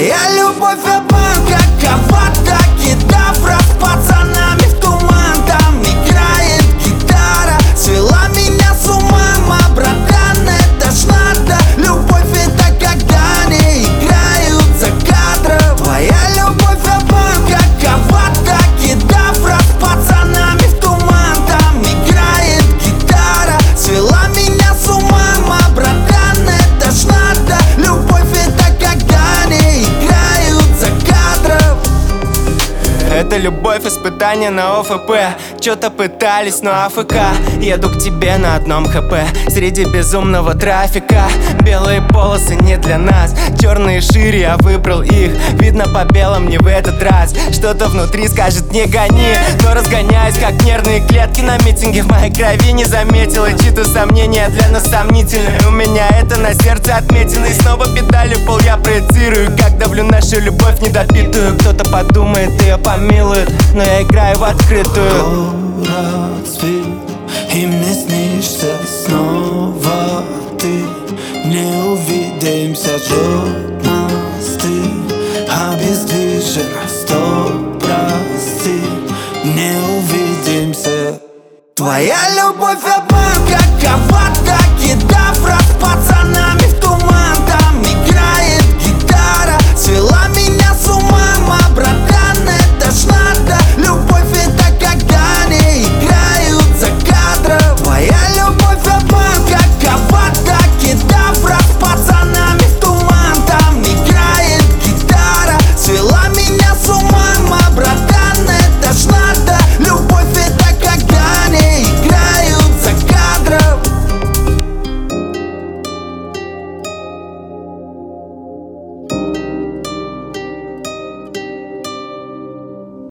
Твоя любовь обман, как аватар, кедавра. С пацанами в туман, там играет гитара. Свела меня с ума, братан, это ж надо. Любовь это когда не играют за кадром. Твоя любовь обман, как аватар, кедавра. С пацанами в туман, там играет гитара. Свела меня с ума, братан, это ж надо. Любовь это когда не играют за кадром. Это любовь, испытание на ОФП. Чё-то пытались, но АФК. Еду к тебе на одном ХП среди безумного трафика. Белые полосы не для нас, черные шире, я выбрал их. Видно по белым не в этот раз. Что-то внутри скажет не гони, но разгоняюсь как нервные клетки на митинге. В моей крови не заметила чьи-то сомнения для нас сомнительные. У меня это на сердце отметено. И снова педали в пол я проецирую, как давлю нашу любовь недопитую. Кто-то подумает, ее помилует, но я играю в открытую. Город спит, и мне снишься снова ты. Не увидимся, жжет мосты, обездвижено, стоп, прости. Не увидимся. Твоя любовь обман.